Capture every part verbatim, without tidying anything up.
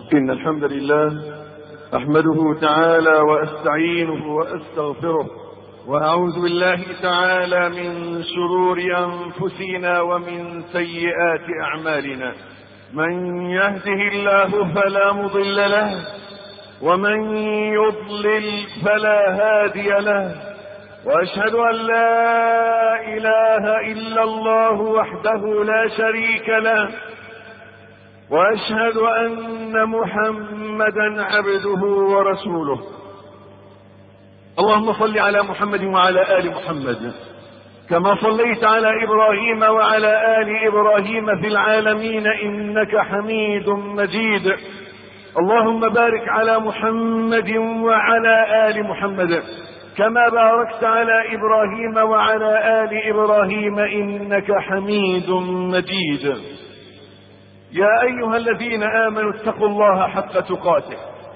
إن الحمد لله أحمده تعالى وأستعينه وأستغفره، وأعوذ بالله تعالى من شرور أنفسنا ومن سيئات أعمالنا. من يهده الله فلا مضل له، ومن يضلل فلا هادي له، وأشهد أن لا إله إلا الله وحده لا شريك له، وأشهد أن محمدا عبده ورسوله. اللهم صل على محمد وعلى آل محمد كما صليت على إبراهيم وعلى آل إبراهيم في العالمين إنك حميد مجيد. اللهم بارك على محمد وعلى آل محمد كما باركت على إبراهيم وعلى آل إبراهيم إنك حميد مجيد. يا أيها الذين آمنوا اتقوا الله حق تقاته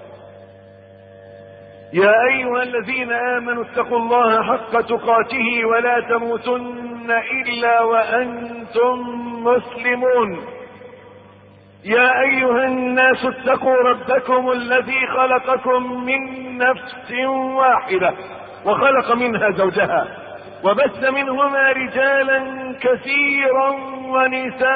يا أيها الذين آمنوا اتقوا الله حق تقاته ولا تموتن إلا وأنتم مسلمون. يا أيها الناس اتقوا ربكم الذي خلقكم من نفس واحدة وخلق منها زوجها وبث منهما رجالا كثيرا ونساء،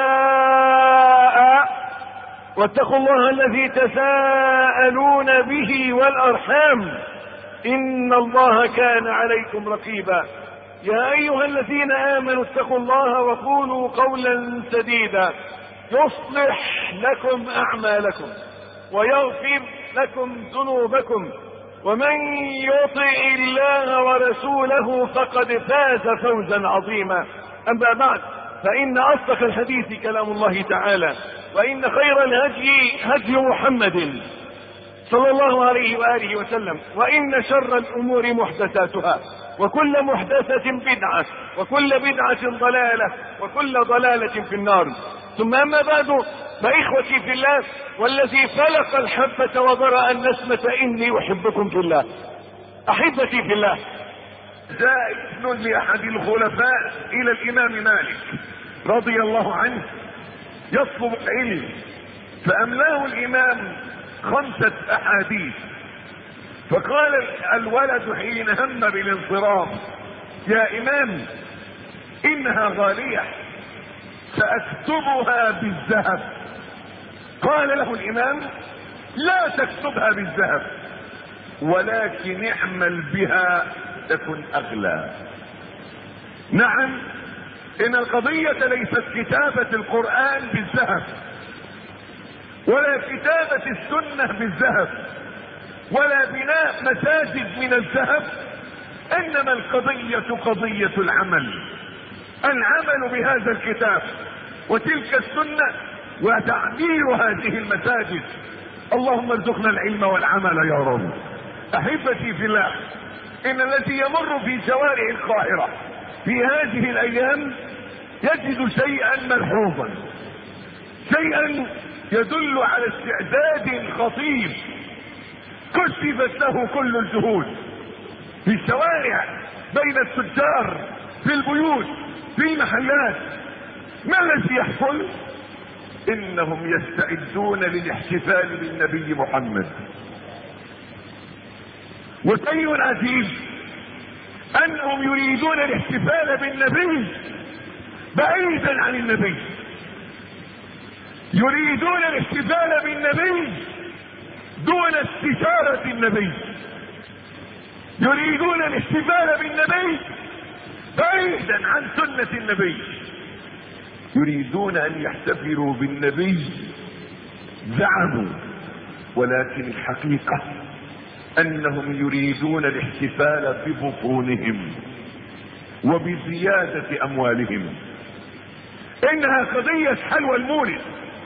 واتقوا الله الذي تساءلون به والأرحام إن الله كان عليكم رقيبا. يا أيها الذين آمنوا اتقوا الله وقولوا قولا سديدا يصلح لكم أعمالكم ويغفر لكم ذنوبكم، ومن يطع الله ورسوله فقد فاز فوزا عظيما. أما بعد، فإن أصدق الحديث كلام الله تعالى، وإن خير الهدي هدي محمد صلى الله عليه وآله وسلم، وإن شر الأمور محدثاتها، وكل محدثة بدعة، وكل بدعة ضلالة، وكل ضلالة في النار. ثم أما بعد، فإخوتي في الله والذي فلق الحبة وبرأ النسمة إني أحبكم في الله. أحبتي في الله، جاء ابن لأحد الخلفاء إلى الإمام مالك رضي الله عنه يطلب العلم، فأملاه الإمام خمسة أحاديث، فقال الولد حين هم بالانصراف: يا إمام، إنها غالية سأكتبها بالذهب. قال له الإمام: لا تكتبها بالذهب، ولكن اعمل بها تكن أغلى. نعم، إن القضية ليست كتابة القرآن بالذهب، ولا كتابة السنة بالذهب، ولا بناء مساجد من الذهب، إنما القضية قضية العمل. العمل بهذا الكتاب وتلك السنة وتعمير هذه المساجد. اللهم ارزقنا العلم والعمل يا رب. أحبتي في الله، إن الذي يمر في شوارع القاهرة في هذه الأيام يجد شيئا ملحوظا، شيئا يدل على استعداد خطير كشفت له كل الجهود في الشوارع، بين التجار، في البيوت، في المحلات. ما الذي يحصل؟ إنهم يستعدون للاحتفال بالنبي محمد. والشيء العجيب أنهم يريدون الاحتفال بالنبي بعيدا عن النبي، يريدون الاحتفال بالنبي دون استشارة النبي، يريدون الاحتفال بالنبي بعيدا عن سنة النبي، يريدون أن يحتفلوا بالنبي زعموا، ولكن الحقيقة أنهم يريدون الاحتفال ببطونهم وبزيادة أموالهم. إنها قضية حلوى المولد،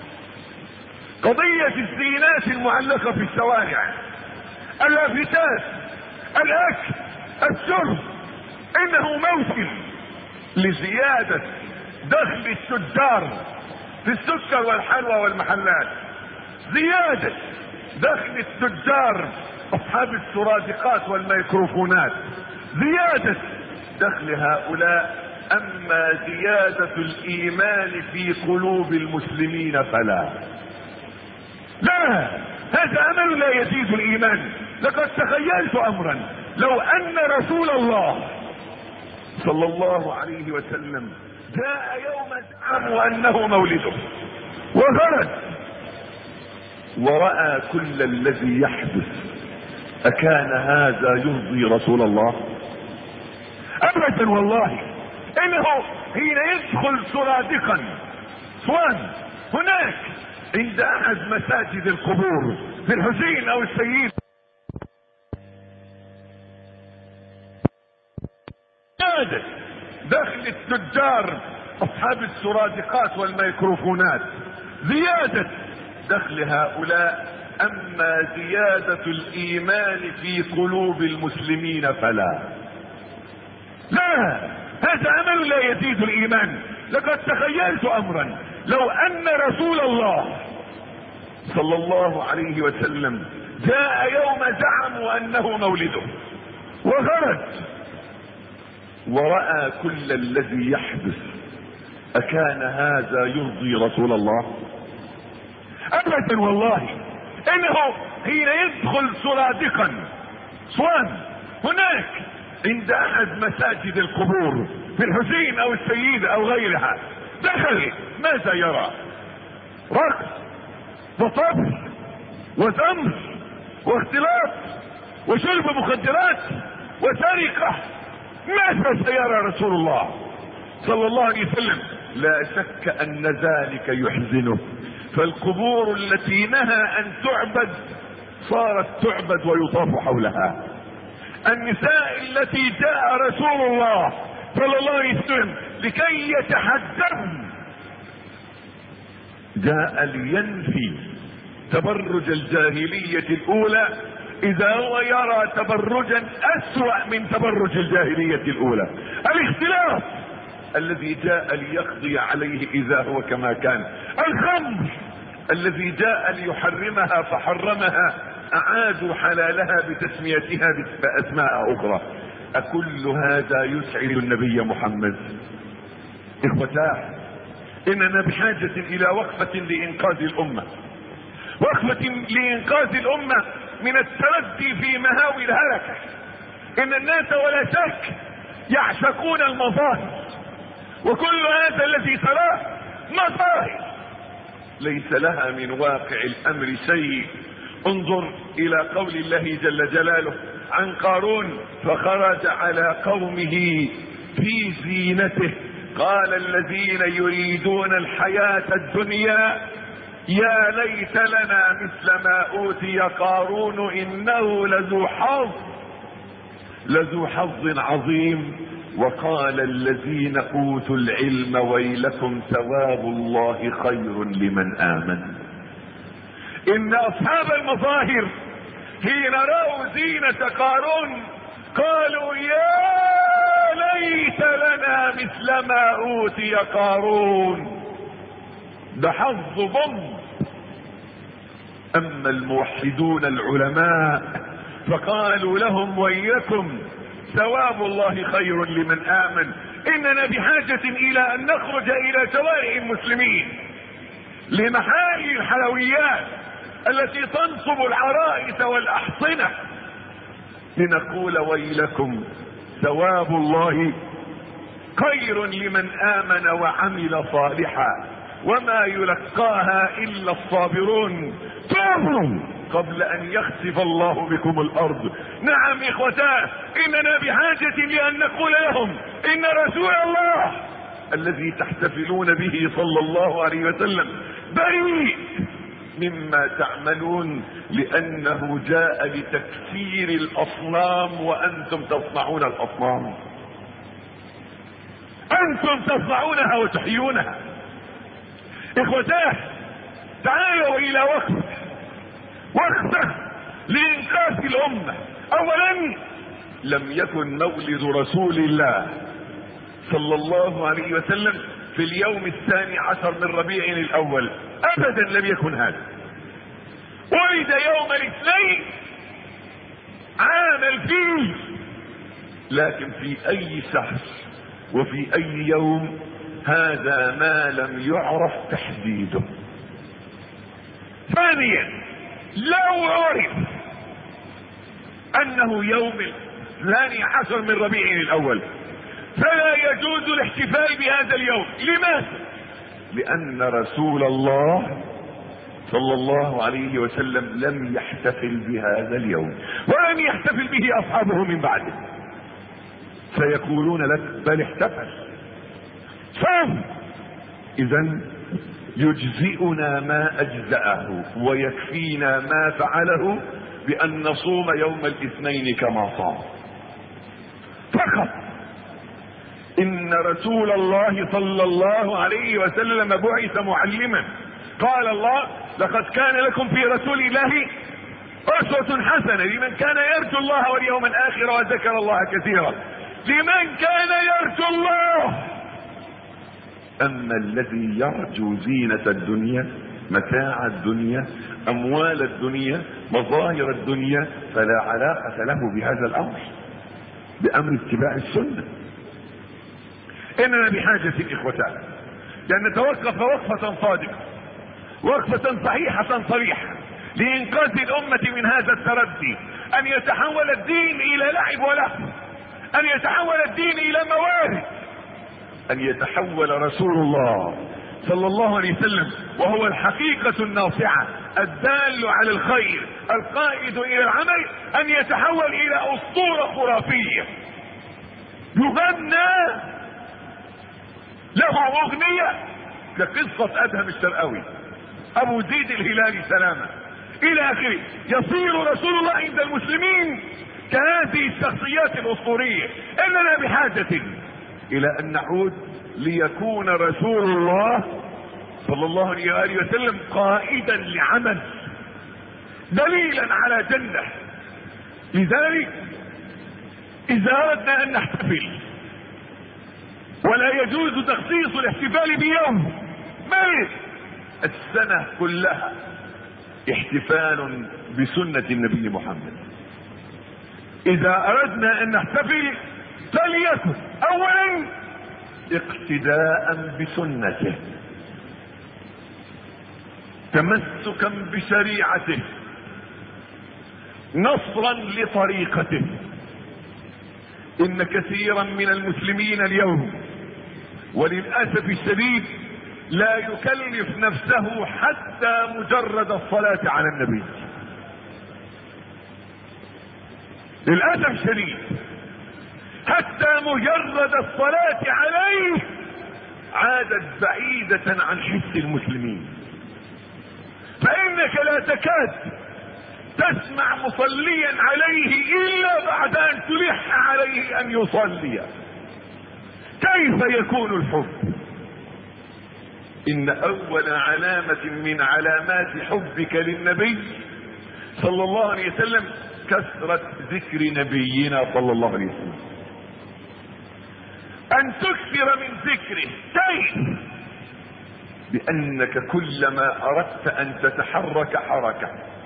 قضية الزينات المعلقة في الشوارع، اللافتات، الأكل، الشرب. إنه موسم لزيادة دخل التجار في السكر والحلوى والمحلات، زيادة دخل التجار أصحاب السرادقات والميكروفونات، زيادة دخل هؤلاء. أما زيادة الإيمان في قلوب المسلمين فلا. لا، هذا امل لا يزيد الايمان. لقد تخيلت امرا، لو ان رسول الله صلى الله عليه وسلم جاء يوم الزعم وانه مولده وخرج ورأى كل الذي يحدث، أكان هذا يرضي رسول الله؟ أبدا والله. إنه حين يدخل سرادقا صوان هناك عند أحد مساجد القبور في الحسين أو السيد، دخل التجار أصحاب السرادقات والميكروفونات، زيادة دخل هؤلاء. أما زيادة الإيمان في قلوب المسلمين فلا، لا، هذا أمل لا يزيد الإيمان. لقد تخيلت أمرا، لو أن رسول الله صلى الله عليه وسلم جاء يوم زعموا أنه مولده وخرج ورأى كل الذي يحدث، أكان هذا يرضي رسول الله؟ أبدا والله. إنه حين يدخل سرادقا صوان هناك عند أحد مساجد القبور في الحسين أو السيدة أو غيرها، دخل ماذا يرى؟ رقص وطبل وزمر واختلاط وشرب مخدرات وسرقة. ماذا سيرى رسول الله صلى الله عليه وسلم؟ لا شك أن ذلك يحزنه، فالقبور التي نهى أن تعبد صارت تعبد ويطاف حولها. النساء التي جاء رسول الله صلى الله عليه وسلم لكي يتحدثن جاء لينفي تبرج الجاهلية الأولى، إذا هو يرى تبرجا أسوأ من تبرج الجاهلية الأولى. الاختلاف الذي جاء ليقضي عليه إذا هو كما كان. الخمر الذي جاء ليحرمها فحرمها، أعادوا حلالها بتسميتها بأسماء أخرى. أكل هذا يسعد النبي محمد؟ إخوتاه، إننا بحاجة إلى وقفة لإنقاذ الأمة، وقفة لإنقاذ الأمة من التردي في مهاوي الهلكة. إن الناس ولا شك يعشقون المظاهر، وكل هذا الذي تراه مظاهر ليس لها من واقع الأمر شيء. انظر إلى قول الله جل جلاله عن قارون: فخرج على قومه في زينته قال الذين يريدون الحياة الدنيا يا ليت لنا مثل ما أوتي قارون إنه لذو حظ لذو حظ عظيم. وقال الذين أوتوا العلم ويلكم ثواب الله خير لمن آمن. إن أصحاب المظاهر حين رأوا زينة قارون قالوا يا ليت لنا مثل ما أوتي قارون، ده حظ ضم. أما الموحدون العلماء فقالوا لهم ويلكم ثواب الله خير لمن آمن. إننا بحاجة إلى أن نخرج إلى شوارع المسلمين لمحال الحلويات التي تنصب العرائس والأحصنة لنقول ويلكم ثواب الله خير لمن آمن وعمل صالحا وما يلقاها إلا الصابرون. توبوا قبل أن يخسف الله بكم الأرض. نعم إخوتاه، إننا بحاجة لأن نقول لهم إن رسول الله الذي تحتفلون به صلى الله عليه وسلم بريء مما تعملون، لأنه جاء لتكسير الأصنام وأنتم تصنعون الأصنام، أنتم تصنعونها وتحيونها. إخوتاه، تعالوا إلى وقفة وقفة لإنقاذ الأمة. أولا، لم يكن مولد رسول الله صلى الله عليه وسلم في اليوم الثاني عشر من ربيع الأول، أبدا لم يكن هذا. ولد يوم الاثنين عام الفيل، لكن في أي شهر وفي أي يوم هذا ما لم يعرف تحديده. ثانيا، لو عرف انه يوم الثاني عشر من ربيع الاول فلا يجوز الاحتفال بهذا اليوم. لماذا؟ لان رسول الله صلى الله عليه وسلم لم يحتفل بهذا اليوم ولم يحتفل به اصحابه من بعده، سيقولون لك بل احتفل. صوم. اذا يجزئنا ما اجزأه ويكفينا ما فعله بان نصوم يوم الاثنين كما صام فقط. ان رسول الله صلى الله عليه وسلم بعث معلما. قال الله لقد كان لكم في رسول الله أسوة حسنة لمن كان يرجو الله واليوم الآخر وذكر الله كثيرا. لمن كان يرجو الله. أما الذي يرجو زينة الدنيا، متاع الدنيا، أموال الدنيا، مظاهر الدنيا، فلا علاقة له بهذا الأمر، بأمر اتباع السنة. إننا بحاجة إخوتان لأن نتوقف وقفة صادقة، وقفة صحيحة صريحة لإنقاذ الأمة من هذا التردي، أن يتحول الدين إلى لعب ولهو، أن يتحول الدين إلى موارد، أن يتحول رسول الله صلى الله عليه وسلم وهو الحقيقة الناصعة الدال على الخير القائد إلى العمل، أن يتحول إلى أسطورة خرافية يغنى له أغنية كقصة أدهم الشرقاوي، أبو زيد الهلالي سلامة إلى آخره. يصير رسول الله عند المسلمين كهذه الشخصيات الأسطورية. إننا بحاجة إلى أن نعود ليكون رسول الله صلى الله عليه وآله وسلم قائدا لعمل، دليلا على جنة. لذلك إذا أردنا أن نحتفل، ولا يجوز تخصيص الاحتفال بيوم، بل السنة كلها احتفال بسنة النبي محمد. إذا أردنا أن نحتفل فليكن أولا اقتداء بسنته، تمسكا بشريعته، نصرا لطريقته. إن كثيرا من المسلمين اليوم وللأسف الشديد لا يكلف نفسه حتى مجرد الصلاة على النبي، للأسف الشديد حتى مجرد الصلاة عليه عادت بعيدة عن حس المسلمين. فإنك لا تكاد تسمع مصليا عليه إلا بعد أن تلح عليه أن يصلي. كيف يكون الحب؟ إن أول علامة من علامات حبك للنبي صلى الله عليه وسلم كثرة ذكر نبينا صلى الله عليه وسلم، أن تكثر من ذكره. كيف؟ بأنك كلما أردت أن تتحرك حركة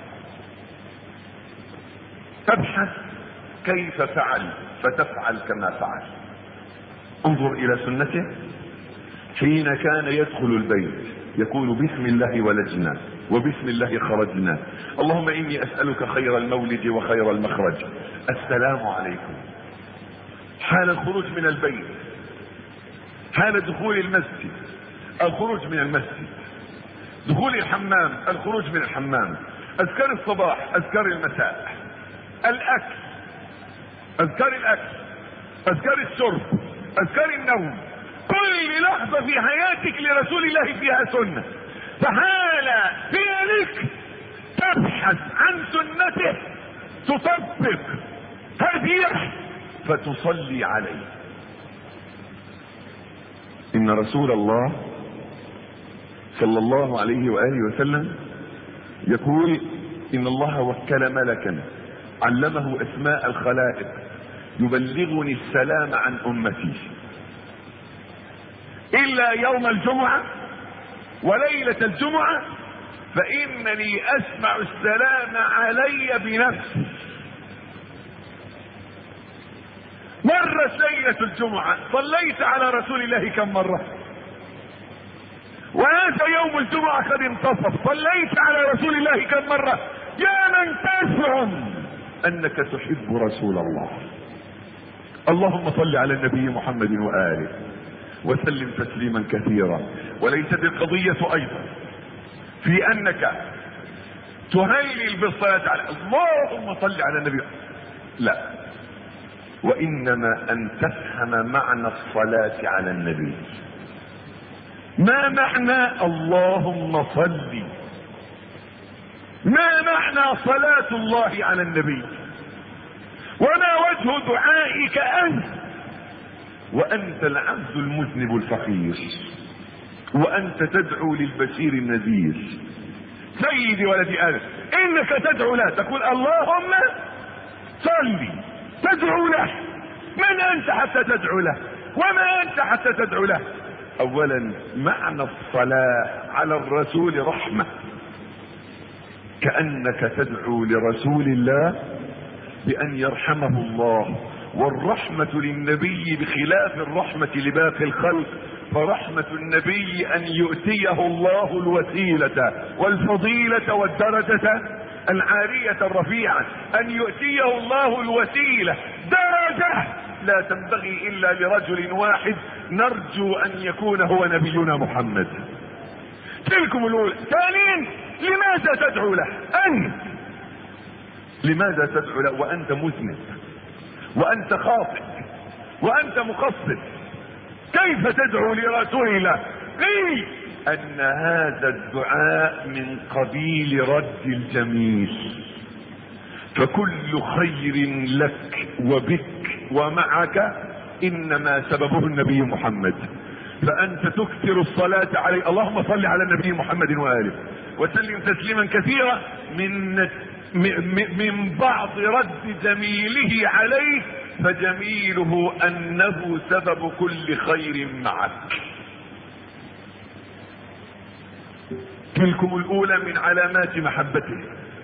تبحث كيف فعل فتفعل كما فعل. انظر إلى سنته حين كان يدخل البيت يقول بسم الله ولجنا وبسم الله خرجنا، اللهم إني أسألك خير المولد وخير المخرج، السلام عليكم. حال الخروج من البيت، حال دخول المسجد، الخروج من المسجد، دخول الحمام، الخروج من الحمام، أذكار الصباح، أذكار المساء، الأكل، أذكار الأكل، أذكار الشرب، أذكار النوم. كل لحظة في حياتك لرسول الله فيها سنة، فحال فعلك تبحث عن سنته، تطبق هديه فتصلي عليه. إن رسول الله صلى الله عليه وآله وسلم يقول إن الله وكل ملكا علمه أسماء الخلائق يبلغني السلام عن أمتي إلا يوم الجمعة وليلة الجمعة فإنني أسمع السلام علي بنفسي. مرت ليلة الجمعة صليت على رسول الله كم مرة؟ وهذا يوم الجمعة قد انتصف، صليت على رسول الله كم مرة؟ يا من تزعم انك تحب رسول الله. اللهم صل على النبي محمد وآله وسلم تسليما كثيرا. وليست القضية ايضا في انك تهلل بالصلاة على اللهم صل على النبي، لا، وانما ان تفهم معنى الصلاة على النبي. ما معنى اللهم صل؟ ما معنى صلاة الله على النبي؟ وما وجه دعائك انت وانت العبد المذنب الفقير، وانت تدعو للبشير النذير؟ سيدي ولدي آدم، انك تدعو له، تقول اللهم صل، تدعو له. من انت حتى تدعو له؟ وما انت حتى تدعو له؟ اولا معنى الصلاة على الرسول رحمة، كأنك تدعو لرسول الله بأن يرحمه الله، والرحمة للنبي بخلاف الرحمة لباقي الخلق، فرحمة النبي أن يؤتيه الله الوسيلة والفضيلة والدرجة العالية الرفيعة، أن يؤتيه الله الوسيلة درجة لا تنبغي إلا لرجل واحد، نرجو أن يكون هو نبينا محمد. تلكم الأولى. ثانيا، لماذا تدعو له أنت؟ لماذا تدعو له وأنت مذنب وأنت خاطئ وأنت مقصر؟ كيف تدعو لرسول الله؟ قيل أن هذا الدعاء من قبيل رد الجميل، فكل خير لك وبك ومعك إنما سببه النبي محمد، فأنت تكثر الصلاة عليه. اللهم صل على النبي محمد وآله وسلم تسليما كثيرا. من من بعض رد جميله عليه فجميله أنه سبب كل خير معك. تلكم الأولى من علامات محبته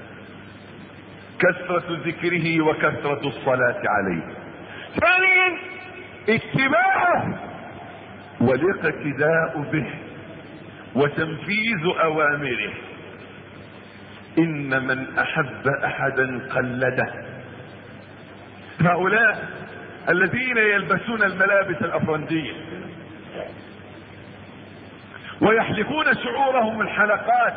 كثرة ذكره وكثرة الصلاة عليه. ثانيا، اتباعه والاقتداء به وتنفيذ أوامره. إن من أحب أحدا قلده. هؤلاء الذين يلبسون الملابس الأفرنجية ويحلقون شعورهم الحلقات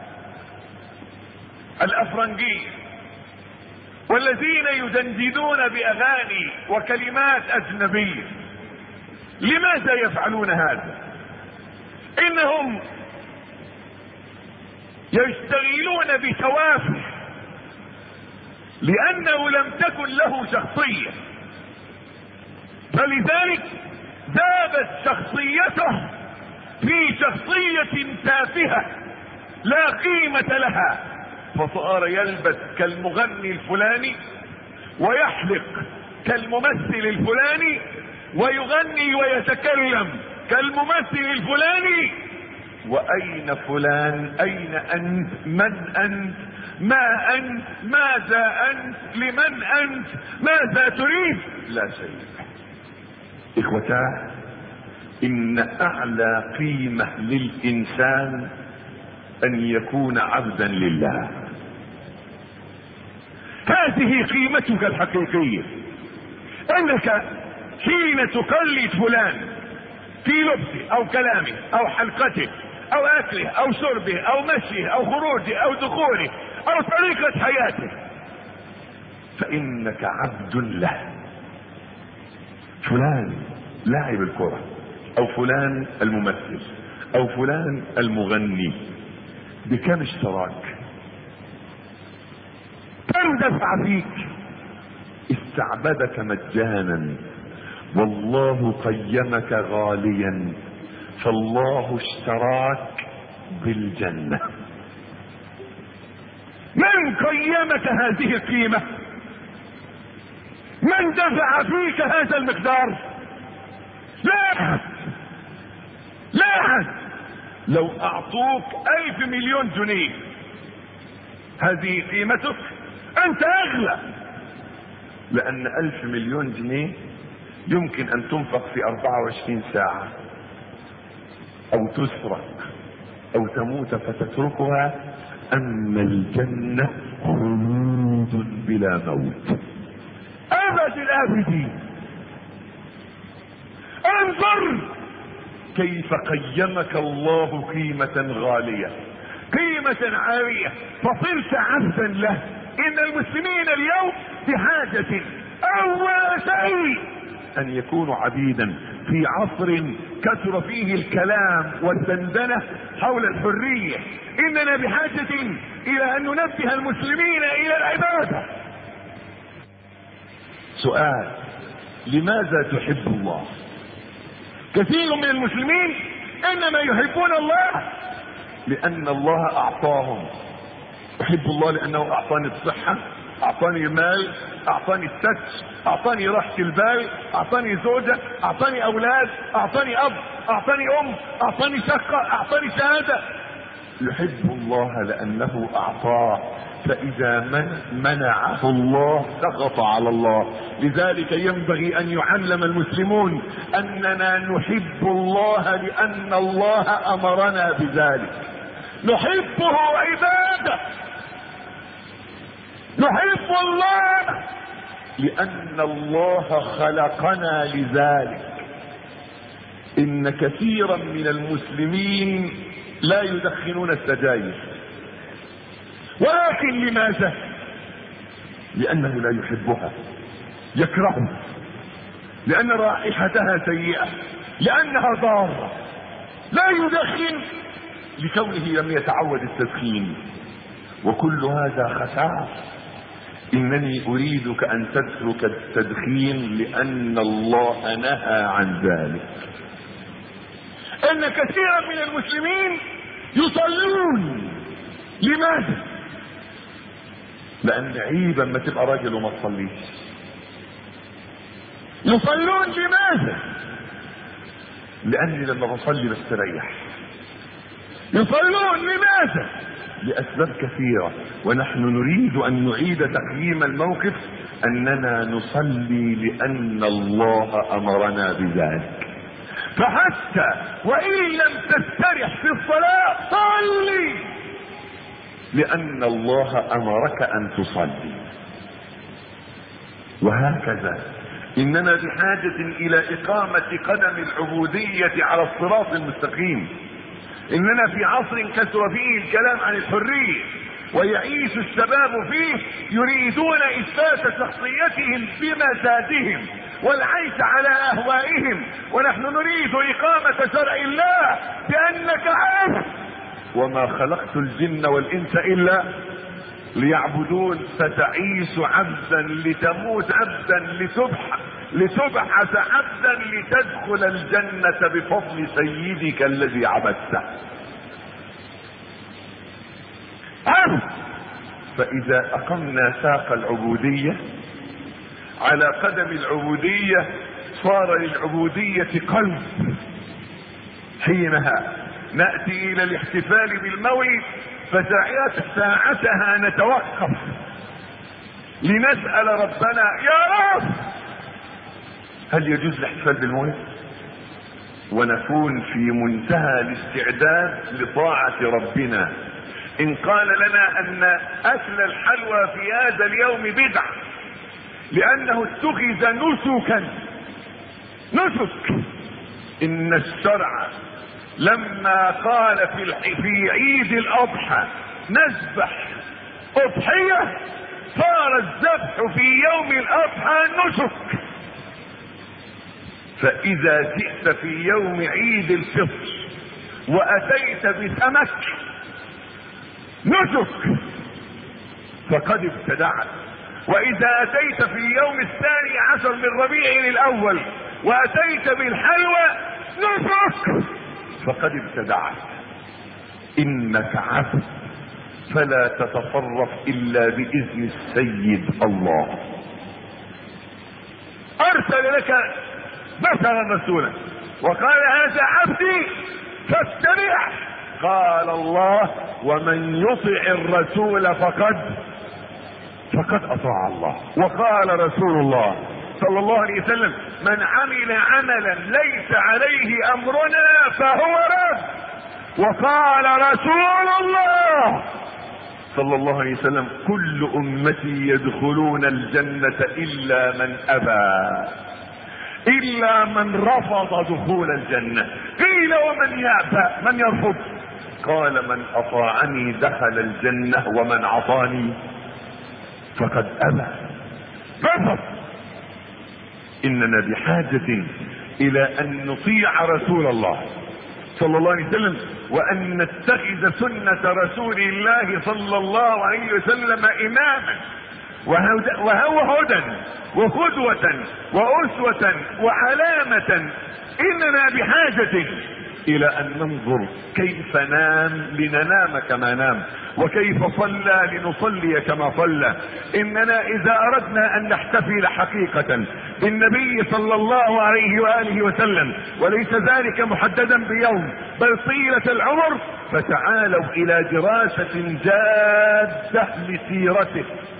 الأفرنجية، والذين يدندنون بأغاني وكلمات أجنبية، لماذا يفعلون هذا؟ إنهم يشتغلون بتوافه، لأنه لم تكن له شخصية، فلذلك ذابت شخصيته في شخصية تافهة لا قيمة لها، فصار يلبس كالمغني الفلاني ويحلق كالممثل الفلاني ويغني ويتكلم كالممثل الفلاني. وأين فلان؟ أين أنت؟ من أنت؟ ما أنت؟ ماذا أنت؟ لمن أنت؟ ماذا تريد؟ لا شيء. إخوتاه، إن أعلى قيمة للإنسان أن يكون عبدا لله. هذه قيمتك الحقيقية، أنك حين تقلد فلان في لبسه أو كلامه أو حلقته أو أكله أو شربه أو مشيه أو خروجه أو دخوله أو طريقة حياته، فإنك عبد له. فلان لاعب الكرة أو فلان الممثل أو فلان المغني، بكم اشتراك؟ كم دفع فيك؟ استعبدك مجانا، والله قيمك غاليا، فالله اشتراك بالجنة. من قيمك هذه القيمة؟ من دفع فيك هذا المقدار؟ لا أحد، لا أحد. لو أعطوك ألف مليون جنيه هذه قيمتك، أنت أغلى، لأن ألف مليون جنيه يمكن أن تنفق في أربعة وعشرين ساعة، أو تسرق أو تموت فتتركها. أما الجنة خلود بلا موت ابد الابدين. انظر كيف قيمك الله قيمة غالية، قيمة عالية، فصرت عبدا له. ان المسلمين اليوم بحاجة اول شيء ان يكونوا عبيدا في عصر كثر فيه الكلام والدندنة حول الحرية. اننا بحاجة الى ان ننبه المسلمين الى العبادة. سؤال: لماذا تحب الله؟ كثير من المسلمين انما يحبون الله لان الله اعطاهم. احب الله لانه اعطاني الصحة، اعطاني المال، اعطاني الستر، اعطاني راحة البال، اعطاني زوجة، اعطاني اولاد، اعطاني اب، اعطاني ام، اعطاني شقة، اعطاني شهادة. يحب الله لانه اعطاه، فاذا من منعه الله سقط على الله. لذلك ينبغي ان يعلم المسلمون اننا نحب الله لان الله امرنا بذلك. نحبه عبادة. نحب الله لان الله خلقنا لذلك. ان كثيرا من المسلمين لا يدخنون السجاير، ولكن لماذا؟ لانه لا يحبها، يكرهها، لان رائحتها سيئة، لانها ضارة. لا يدخن لكونه لم يتعود التدخين، وكل هذا خسارة. انني اريدك ان تترك التدخين لان الله نهى عن ذلك. ان كثيرا من المسلمين يصلون. لماذا؟ لان عيبا ما تبقى راجل وما تصليش. يصلون لماذا؟ لاني لما بصلي بستريح. يصلون لماذا؟ لاسباب كثيرة، ونحن نريد ان نعيد تقييم الموقف اننا نصلي لان الله امرنا بذلك. فحتى وان لم تسترح في الصلاة صلي لان الله امرك ان تصلي. وهكذا اننا بحاجة الى اقامة قدم العبودية على الصراط المستقيم. اننا في عصر كثر فيه الكلام عن الحرية ويعيش الشباب فيه يريدون اثبات شخصيتهم بمزاجهم والعيش على اهوائهم، ونحن نريد اقامة شرع الله بانك عبد. وما خلقت الجن والانس الا ليعبدون. فتعيش عبدا لتموت عبدا لتبحث لتبحث عبدا لتدخل الجنة بفضل سيدك الذي عبدته. عبد. فاذا اقمنا ساق العبودية على قدم العبودية صار للعبودية قلب. حينها نأتي الى الاحتفال بالمولد فساعتها نتوقف لنسأل ربنا: يا رب هل يجوز الاحتفال بالمولد؟ ونكون في منتهى الاستعداد لطاعة ربنا. ان قال لنا ان اكل الحلوى في هذا اليوم بدعة لانه اتخذ نسكا، نسك، ان الشرع لما قال في في عيد الاضحى نذبح اضحية صار الذبح في يوم الاضحى نسك. فاذا جئت في يوم عيد الفطر واتيت بسمك نسك فقد ابتدعت. واذا اتيت في يوم الثاني عشر من ربيع الاول واتيت بالحلوى نسك فقد ابتدعت. انك عبد فلا تتصرف الا باذن السيد الله. ارسل لك بشرا رسولا وقال: هذا عبدي فاتبعه. قال الله: ومن يطع الرسول فقد فقد اطاع الله. وقال رسول الله صلى الله عليه وسلم: من عمل عملا ليس عليه امرنا فهو رد. وقال رسول الله صلى الله عليه وسلم: كل امتي يدخلون الجنة الا من ابى، الا من رفض دخول الجنة. قيل: ومن يأبى؟ من يرفض؟ قال: من اطاعني دخل الجنة ومن عصاني فقد ابى، رفض. اننا بحاجة الى ان نطيع رسول الله صلى الله عليه وسلم، وان نتخذ سنة رسول الله صلى الله عليه وسلم اماما وهو هدى وقدوة واسوة وعلامة. اننا بحاجة الى ان ننظر كيف نام لننام كما نام، وكيف صلى لنصلي كما صلى. اننا اذا اردنا ان نحتفل حقيقة بالنبي صلى الله عليه وآله وسلم، وليس ذلك محددا بيوم بل طيلة العمر، فتعالوا الى دراسة جادة لسيرته.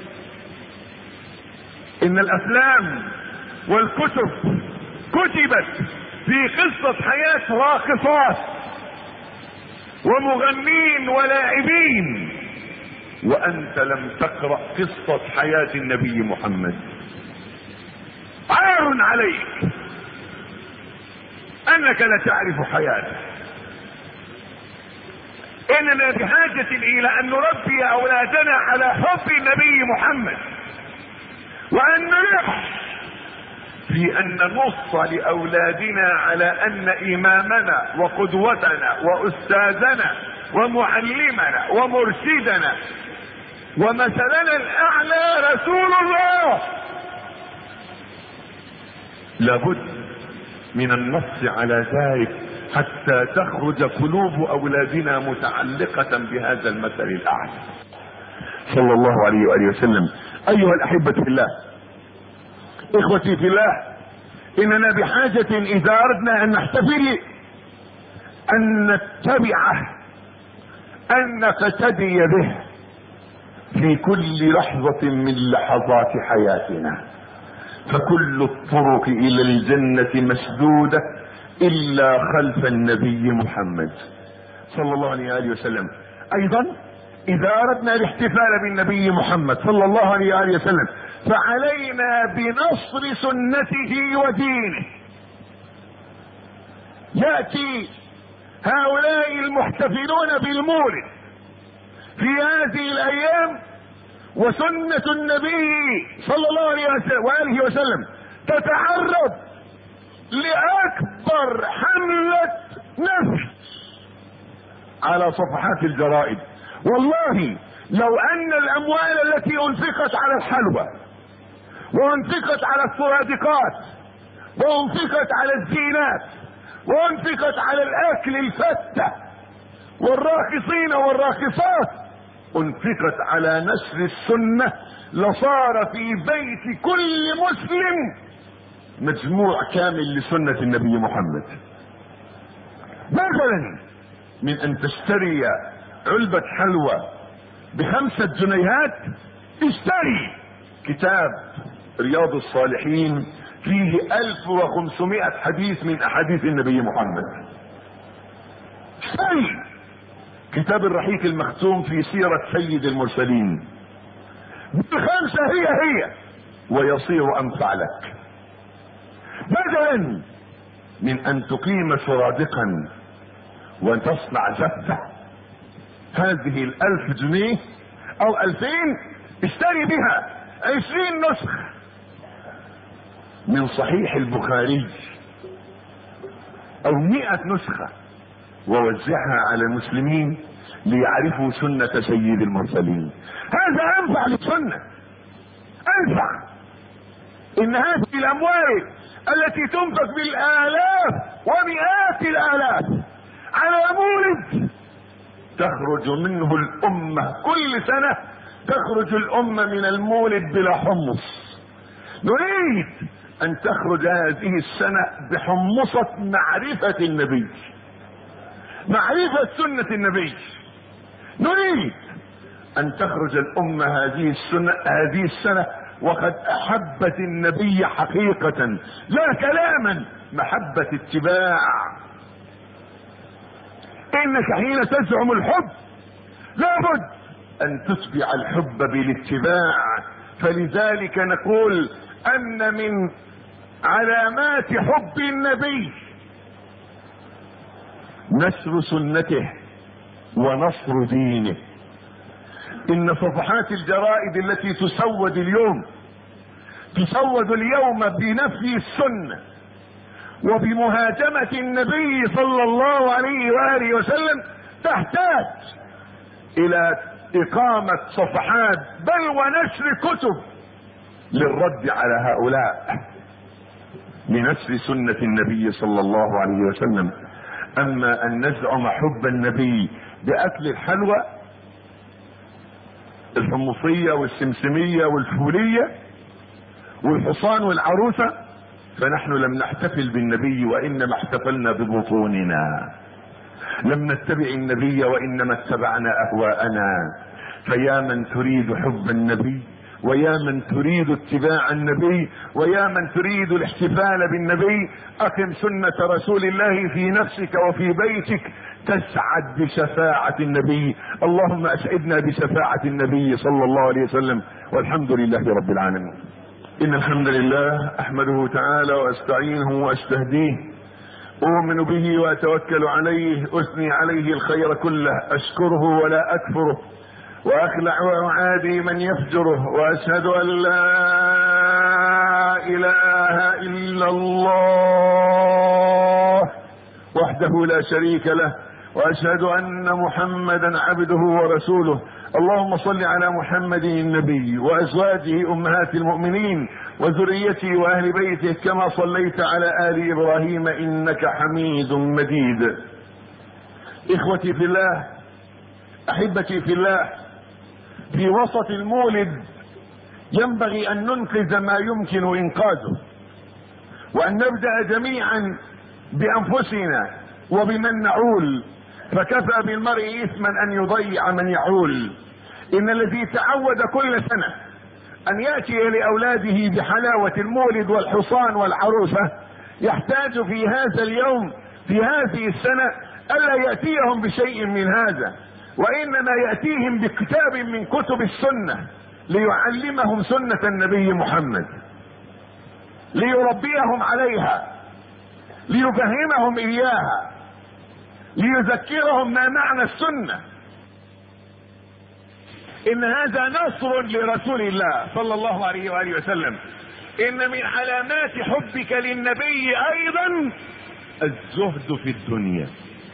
ان الافلام والكتب كتبت في قصة حياة راقصات ومغنين ولاعبين، وانت لم تقرأ قصة حياة النبي محمد. عار عليك انك لا تعرف حياته. اننا بحاجة الى ان نربي اولادنا على حب النبي محمد، وان نلح في ان نص لاولادنا على ان امامنا وقدوتنا واستاذنا ومعلمنا ومرشدنا ومثلنا الاعلى رسول الله. لابد من النص على ذلك حتى تخرج قلوب اولادنا متعلقة بهذا المثل الاعلى صلى الله عليه وآله وسلم. ايها الاحبة في الله، اخوتي في الله، اننا بحاجة اذا اردنا ان نحتفل ان نتبعه، ان نقتدي به في كل لحظة من لحظات حياتنا. فكل الطرق الى الجنة مسدودة الا خلف النبي محمد صلى الله عليه وآله وسلم. ايضا اذا اردنا الاحتفال بالنبي محمد صلى الله عليه وآله وسلم فعلينا بنصر سنته ودينه. يأتي هؤلاء المحتفلون بالمولد في هذه الايام وسنة النبي صلى الله عليه وآله وسلم تتعرض لأكبر حملة نفس على صفحات الجرائد. والله لو ان الاموال التي انفقت على الحلوى وانفقت على السرادقات وانفقت على الزينات وانفقت على الاكل الفتة والراقصين والراقصات انفقت على نشر السنة لصار في بيت كل مسلم مجموع كامل لسنة النبي محمد. مثلا من ان تشتري علبة حلوى بخمسة جنيهات، اشتري كتاب رياض الصالحين فيه ألف وخمسمائة حديث من احاديث النبي محمد. اشتري كتاب الرحيق المختوم في سيرة سيد المرسلين، بالخمسة هي هي ويصير انفع لك. بدلا من ان تقيم سرادقا وتصنع زفة، هذه الالف جنيه او الفين اشتري بها عشرين نسخة من صحيح البخاري او مئة نسخة ووزعها على المسلمين ليعرفوا سنة سيد المرسلين. هذا انفع للسنة، انفع. ان هذه الاموال التي تنفق بالالاف ومئات الالاف على مولد تخرج منه الامة كل سنة، تخرج الامة من المولد بلا حمص. نريد ان تخرج هذه السنة بحمصة معرفة النبي، معرفة سنة النبي. نريد ان تخرج الامة هذه السنة هذه السنة وقد احبت النبي حقيقة لا كلاما، محبة اتباع. انك حين تزعم الحب لابد ان تتبع الحب بالاتباع. فلذلك نقول ان من علامات حب النبي نشر سنته ونصر دينه. ان صفحات الجرائد التي تسود اليوم تسود اليوم بنفي السنة وبمهاجمة النبي صلى الله عليه وآله وسلم تحتاج الى اقامة صفحات بل ونشر كتب للرد على هؤلاء لنشر سنة النبي صلى الله عليه وسلم. اما ان نزعم حب النبي باكل الحلوى الحمصية والسمسمية والفولية والحصان والعروسة فنحن لم نحتفل بالنبي وانما احتفلنا ببطوننا، لم نتبع النبي وانما اتبعنا اهواءنا. فيا من تريد حب النبي ويا من تريد اتباع النبي ويا من تريد الاحتفال بالنبي اقم سنة رسول الله في نفسك وفي بيتك تسعد بشفاعة النبي. اللهم اسعدنا بشفاعة النبي صلى الله عليه وسلم، والحمد لله رب العالمين. ان الحمد لله احمده تعالى واستعينه واستهديه، اؤمن به واتوكل عليه، اثني عليه الخير كله، اشكره ولا اكفره، واخلع واعادي من يفجره، واشهد ان لا اله الا الله وحده لا شريك له، واشهد ان محمدا عبده ورسوله. اللهم صل على محمد النبي وازواجه امهات المؤمنين وذريته واهل بيته كما صليت على ال ابراهيم انك حميد مجيد. اخوتي في الله، احبتي في الله، في وسط المولد ينبغي ان ننقذ ما يمكن انقاذه، وان نبدأ جميعا بانفسنا وبمن نعول، فكفى بالمرء اثما ان يضيع من يعول. ان الذي تعود كل سنة ان يأتي لاولاده بحلاوة المولد والحصان والعروسة يحتاج في هذا اليوم في هذه السنة الا يأتيهم بشيء من هذا، وانما يأتيهم بكتاب من كتب السنة ليعلمهم سنة النبي محمد، ليربيهم عليها، ليفهمهم اياها، ليذكرهم ما معنى السنة. ان هذا نصر لرسول الله صلى الله عليه وآله وسلم. ان من علامات حبك للنبي ايضا الزهد في الدنيا،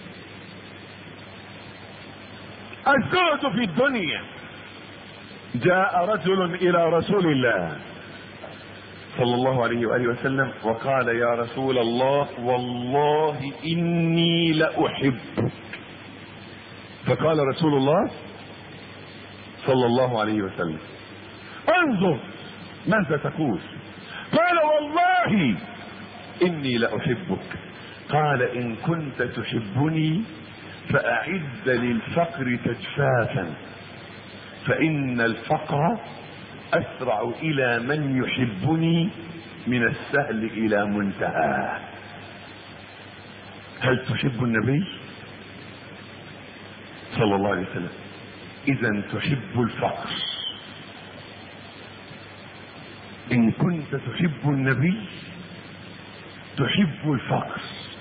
الزهد في الدنيا. جاء رجل الى رسول الله صلى الله عليه وآله وسلم وقال يا رسول الله والله اني لأحبك. فقال رسول الله صلى الله عليه وسلم انظر ماذا تقول؟ قال والله اني لأحبك. قال ان كنت تحبني فاعد للفقر تجفافا، فان الفقر اسرع الى من يحبني من السهل الى منتهى. هل تحب النبي صلى الله عليه وسلم؟ اذا تحب الفقر. ان كنت تحب النبي تحب الفقر.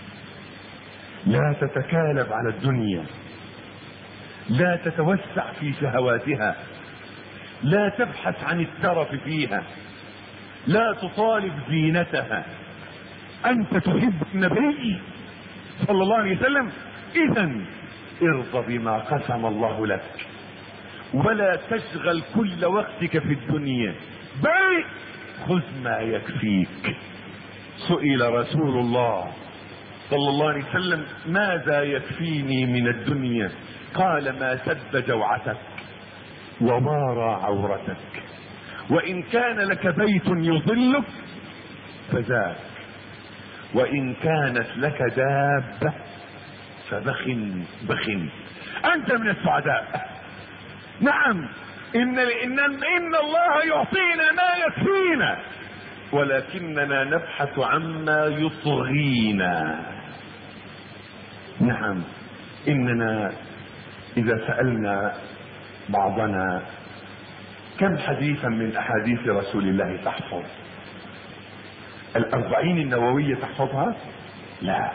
لا تتكالب على الدنيا، لا تتوسع في شهواتها، لا تبحث عن الترف فيها، لا تطالب زينتها. انت تحب النبي صلى الله عليه وسلم، اذا ارضى بما قسم الله لك، ولا تشغل كل وقتك في الدنيا، بل خذ ما يكفيك. سئل رسول الله صلى الله عليه وسلم ماذا يكفيني من الدنيا؟ قال ما سد جوعتك ومارى عورتك، وان كان لك بيت يظلك فذاك، وان كانت لك دابة فبخ بخ. انت من السعداء. نعم، ان ان ان الله يعطينا ما يكفينا، ولكننا نبحث عما يطغينا. نعم، اننا اذا سألنا بعضنا كم حديثا من احاديث رسول الله تحفظ؟ الاربعين النووية تحفظها؟ لا.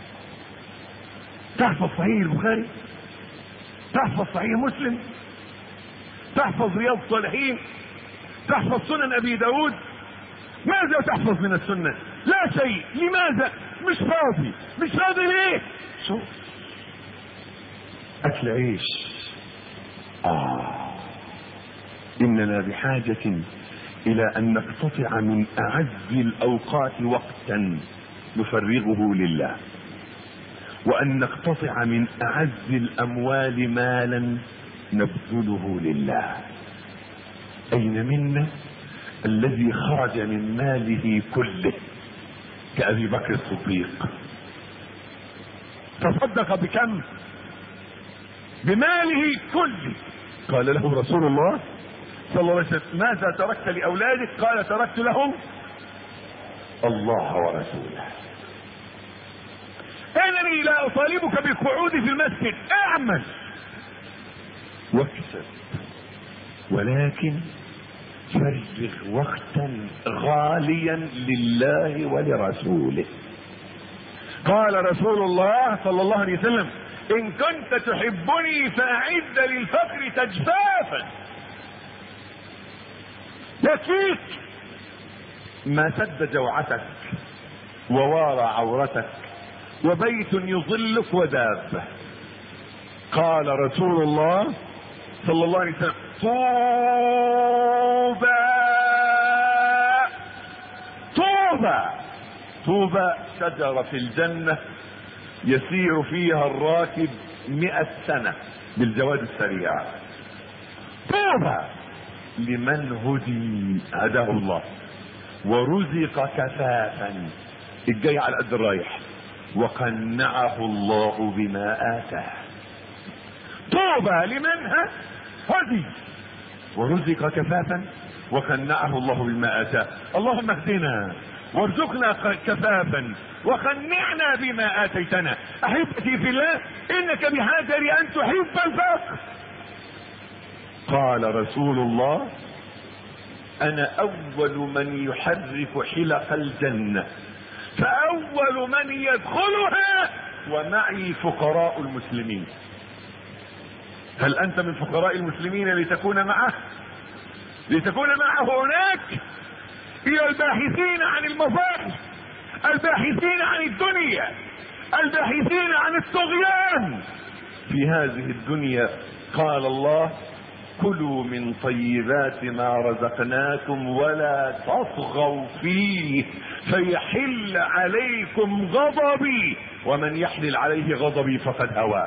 تحفظ صحيح البخاري؟ تحفظ صحيح مسلم؟ تحفظ رياض الصالحين؟ تحفظ سنن ابي داود؟ ماذا تحفظ من السنة؟ لا شيء. لماذا؟ مش فاضي. مش فاضي ليه؟ شوف، اكل عيش. اه اننا بحاجة الى ان نقتطع من اعز الاوقات وقتا نفرغه لله، وان نقتطع من اعز الاموال مالا نبذله لله. اين منا الذي خرج من ماله كله كأبي بكر الصديق؟ تصدق بكم؟ بماله كله. قال له رسول الله صلى الله عليه وسلم: ماذا تركت لأولادك؟ قال: تركت لهم الله ورسوله. انني لا اطالبك بالقعود في المسجد، اعمل واكسب، ولكن فرغ وقتا غاليا لله ولرسوله. قال رسول الله صلى الله عليه وسلم: ان كنت تحبني فاعد للفقر تجفافا. يكفيك ما سد جوعتك ووارى عورتك وبيت يظلك ودابة. قال رسول الله صلى الله عليه وسلم: طوبى طوبى طوبى شجرة في الجنة يسير فيها الراكب مئة سنة بالجواد السريع. طوبى لمن هدي هداه الله ورزق كفافا، الجاي على قد الرايح، وقنعه الله بما آتاه. طوبى لمن هدي ورزق كفافا وقنعه الله بما آتاه. اللهم اهدنا وارزقنا كفافا وقنعنا بما آتيتنا. احبتي في الله، انك بحاجة لان تحب الفقر. قال رسول الله: انا اول من يحرك حلق الجنة، فاول من يدخلها ومعي فقراء المسلمين. هل انت من فقراء المسلمين لتكون معه لتكون معه هناك؟ الى الباحثين عن المظاهر، الباحثين عن الدنيا، الباحثين عن الطغيان في هذه الدنيا. قال الله: كلوا من طيبات ما رزقناكم ولا تطغوا فيه فيحل عليكم غضبي ومن يحلل عليه غضبي فقد هوى.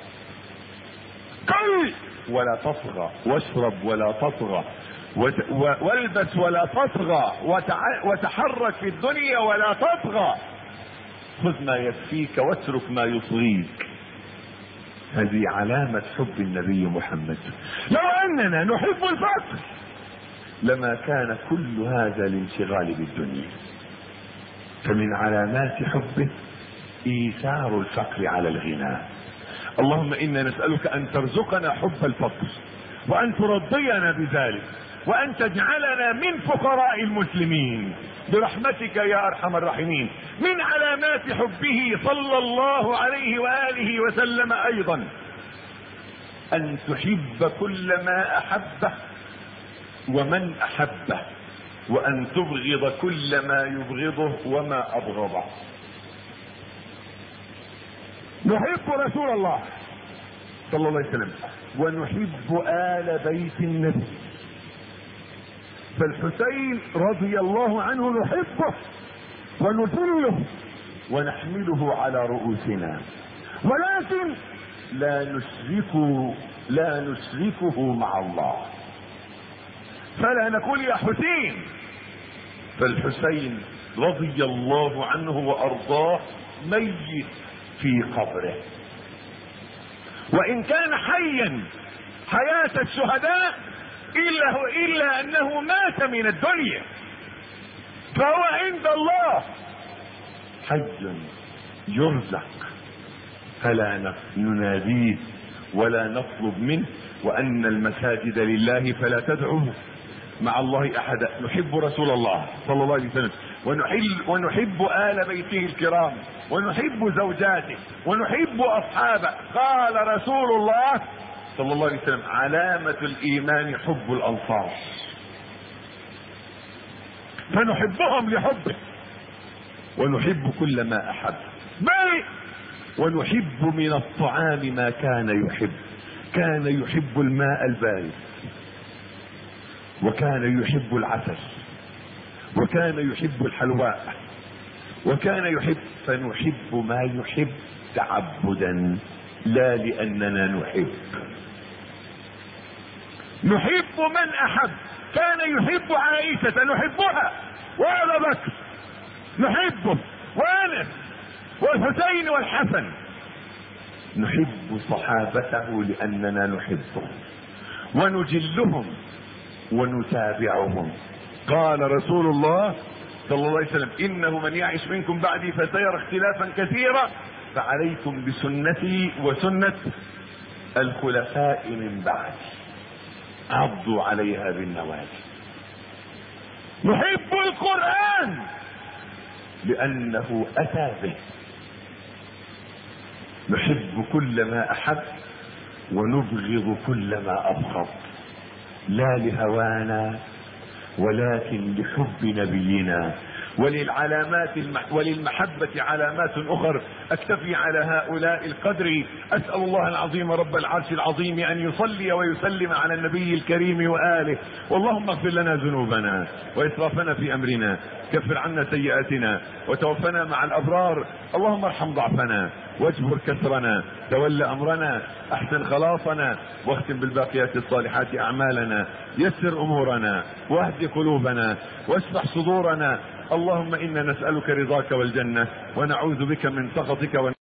كل ولا تطغى، واشرب ولا تطغى، والبس ولا تطغى، وتحرك في الدنيا ولا تطغى. خذ ما يكفيك واترك ما يطغيك. هذه علامة حب النبي محمد. لو اننا نحب الفقر لما كان كل هذا الانشغال بالدنيا. فمن علامات حبه ايثار الفقر على الغنى. اللهم انا نسألك ان ترزقنا حب الفقر، وان ترضينا بذلك، وان تجعلنا من فقراء المسلمين برحمتك يا ارحم الراحمين. من علامات حبه صلى الله عليه وآله وسلم ايضا ان تحب كل ما احبه ومن احبه، وان تبغض كل ما يبغضه وما ابغضه. نحب رسول الله صلى الله عليه وسلم ونحب آل بيت النبي. فالحسين رضي الله عنه نحبه ونذله ونحمله على رؤوسنا، ولكن لا نشركه لا نشركه مع الله. فلا نقول يا حسين. فالحسين رضي الله عنه وارضاه ميت في قبره، وان كان حيا حياة الشهداء الا الا انه مات من الدنيا، فهو عند الله حي يرزق، فلا نناديه ولا نطلب منه وأن المساجد لله فلا تدعوا مع الله أحدا. نحب رسول الله صلى الله عليه وسلم، ونحب, ونحب آل بيته الكرام، ونحب زوجاته، ونحب أصحابه. قال رسول الله صلى الله عليه وسلم: علامة الإيمان حب الأنصار. فنحبهم لحبه، ونحب كل ما أحب، بل ونحب من الطعام ما كان يحب. كان يحب الماء البارد، وكان يحب العسل، وكان يحب الحلواء، وكان يحب. فنحب ما يحب تعبدا لا لأننا نحب. نحب من أحب. كان يحب عائشة نحبها، وأبا بكر نحبه، وأنس والحسين والحسن. نحب صحابته لأننا نحبهم ونجلهم ونتابعهم. قال رسول الله صلى الله عليه وسلم: إنه من يعش منكم بعدي فسيرى اختلافا كثيرا، فعليكم بسنتي وسنة الخلفاء من بعدي، عضوا عليها بالنواجذ. نحب القرآن لأنه أتى به. نحب كل ما أحب ونبغض كل ما أبغض، لا لهوانا ولكن لحب نبينا. وللعلامات المح... وللمحبة علامات أخر. أكتفي على هؤلاء القدر. أسأل الله العظيم رب العرش العظيم أن يصلي ويسلم على النبي الكريم وآله. واللهم اغفر لنا ذنوبنا وإسرافنا في أمرنا، كفر عنا سيئاتنا، وتوفنا مع الأبرار. اللهم ارحم ضعفنا واجبر كسرنا، تول أمرنا، أحسن خلاصنا، واختم بالباقيات الصالحات أعمالنا، يسر أمورنا، واهد قلوبنا، واشرح صدورنا. اللهم إنا نسألك رضاك والجنة، ونعوذ بك من سخطك